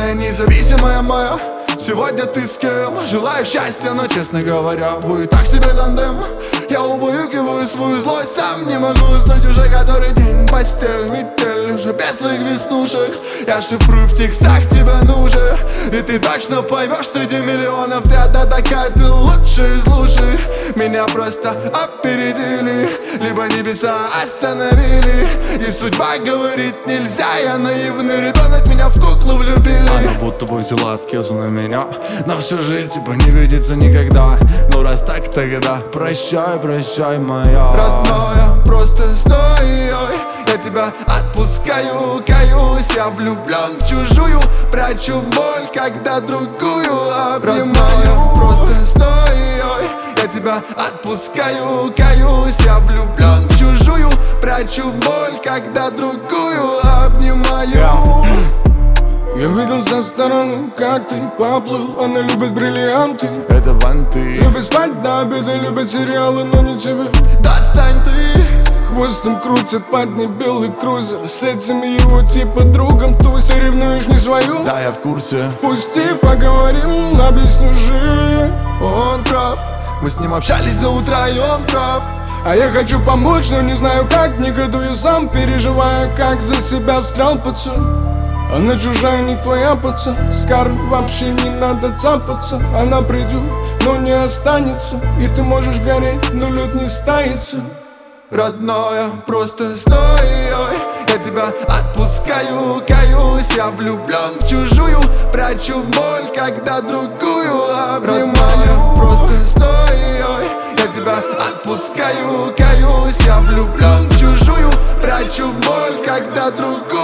Сильная, независимая моя. Сегодня ты с кем? Желаю счастья, но, честно говоря, вы так себе тандем. Я убаюкиваю свою злость, сам не могу уснуть уже который день. Постель, метель, уже без твоих веснушек. Я шифрую в текстах, тебя нужен. И ты точно поймешь, среди миллионов ты одна такая, ты лучшая из лучших. Меня просто опередили, либо небеса остановили. И судьба говорит нельзя, я наивный ребенок, меня в куклу влюбили. Она будто бы взяла аскезу на меня, на всю жизнь типа не видится никогда. Ну раз так, тогда прощай, прощай, моя родная, просто стой, я тебя отпускаю, каюсь. Я влюблен в чужую, прячу боль, когда другую обнимаю. Просто стой, я тебя отпускаю, каюсь. Я влюблен в чужую, прячу боль, когда другую обнимаю. Я видел со стороны, как ты поплыл. Она любит бриллианты, это ванты. любит спать до обеда, любит сериалы, но не тебе. Да отстань ты. Хвостом крутит под ней белый крузер. С этим его типа другом туся. Ревнуешь не свою? Да, я в курсе. Пусти, поговорим, объясню же. Он прав, мы с ним общались до утра, и он прав. А я хочу помочь, но не знаю как. Негодую сам, переживая, как за себя встрял пацан. Она чужая, не твоя, пацан. С кармой вообще не надо цапаться. Она придет, но не останется. И ты можешь гореть, но лед не стается. Родная, просто стой, я тебя отпускаю, каюсь. Я влюблен в чужую, прячу боль, когда другую обнимаю. Родная, просто стой, я тебя отпускаю, каюсь. Я влюблен в чужую, прячу боль, когда другую